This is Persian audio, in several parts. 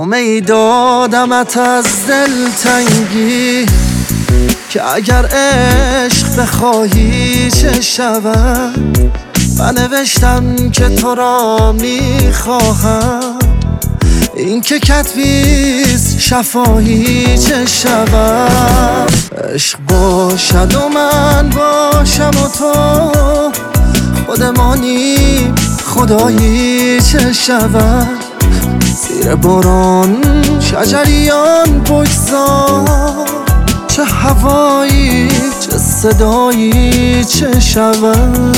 نامه ای دادمت از دلتنگی که اگر عشق بخواهی چه شود. من نوشتم که تو را میخواهم، این که کتبیست شفاهی چه شود. عشق باشد و من باشم و تو خودمانی، خدایی چه شود. زیر باران شجریان بگذار، چه هوایی چه صدایی چه شود.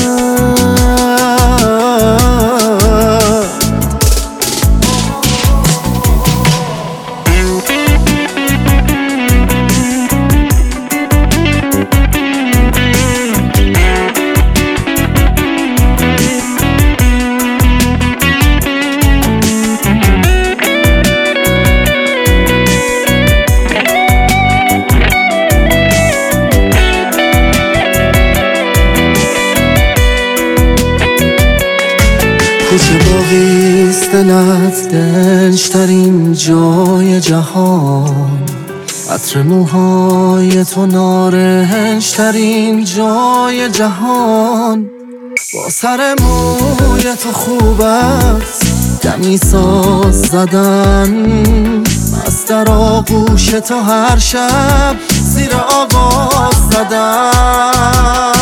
کوچه باقیست دلت دلشترین جای جهان، عطر موهای تو نارنجترین جای جهان. با سر موی تو خوب است دمی ساز زدن، از در آغوش تو هر شب زیر آواز زدن.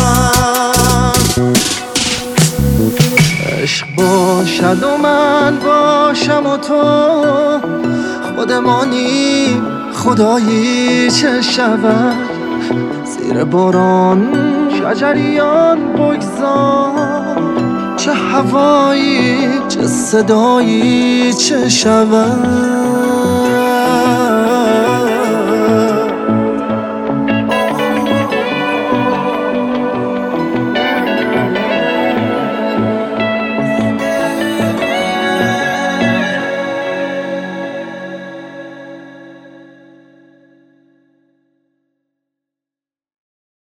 عشق باشد و من باشم و تو خودمانی، خدایی چه شود. زیر باران شجریان بگذار، چه هوایی چه صدایی چه شود.